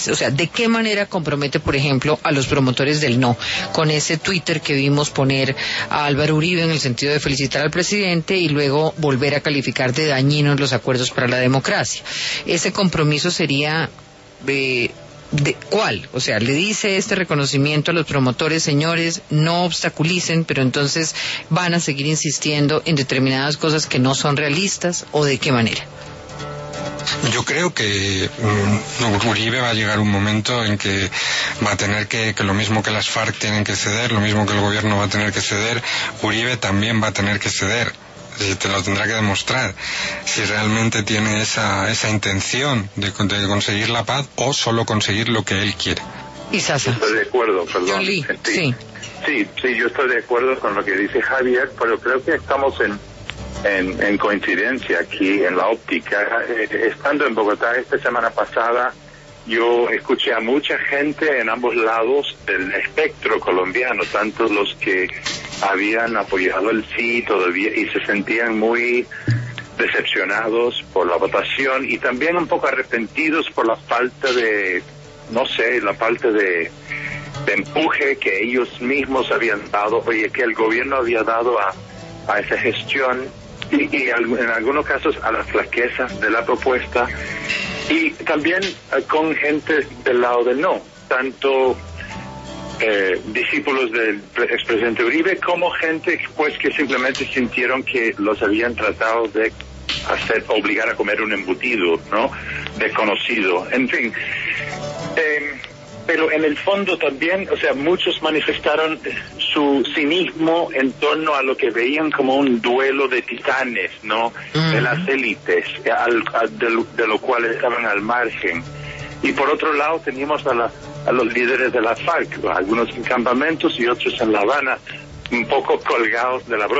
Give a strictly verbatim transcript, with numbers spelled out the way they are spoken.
es, o sea, ¿de qué manera compromete, por ejemplo, a los promotores del no? Con ese Twitter que vimos poner a Álvaro Uribe en el sentido de felicitar al presidente y luego volver a calificar de dañinos los acuerdos para la democracia. Ese compromiso sería... Eh, ¿De cuál? O sea, le dice este reconocimiento a los promotores, señores, no obstaculicen, pero entonces van a seguir insistiendo en determinadas cosas que no son realistas, ¿o de qué manera? Yo creo que um, Uribe va a llegar un momento en que va a tener que, que lo mismo que las FARC tienen que ceder, lo mismo que el gobierno va a tener que ceder, Uribe también va a tener que ceder. Y te lo tendrá que demostrar si realmente tiene esa esa intención de, de conseguir la paz o solo conseguir lo que él quiere. ¿Y Sasa? Estoy de acuerdo, perdón. John Lee, sí. sí. Sí, sí, yo estoy de acuerdo con lo que dice Javier, pero creo que estamos en, en, en coincidencia aquí en la óptica. Eh, estando en Bogotá esta semana pasada, yo escuché a mucha gente en ambos lados del espectro colombiano, tanto los que habían apoyado el sí todavía y se sentían muy decepcionados por la votación y también un poco arrepentidos por la falta de, no sé, la falta de, de empuje que ellos mismos habían dado, oye, que el gobierno había dado a, a esa gestión y, y en algunos casos a las flaquezas de la propuesta y también eh, con gente del lado del no, tanto Eh, discípulos del expresidente Uribe como gente pues que simplemente sintieron que los habían tratado de hacer, obligar a comer un embutido, ¿no? Desconocido, en fin. Eh, pero en el fondo también, o sea, muchos manifestaron su cinismo en torno a lo que veían como un duelo de titanes, ¿no? Mm. De las élites, al, al, de, lo, de lo cual estaban al margen. Y por otro lado teníamos a, la, a los líderes de la FARC, algunos en campamentos y otros en La Habana, un poco colgados de la brocha.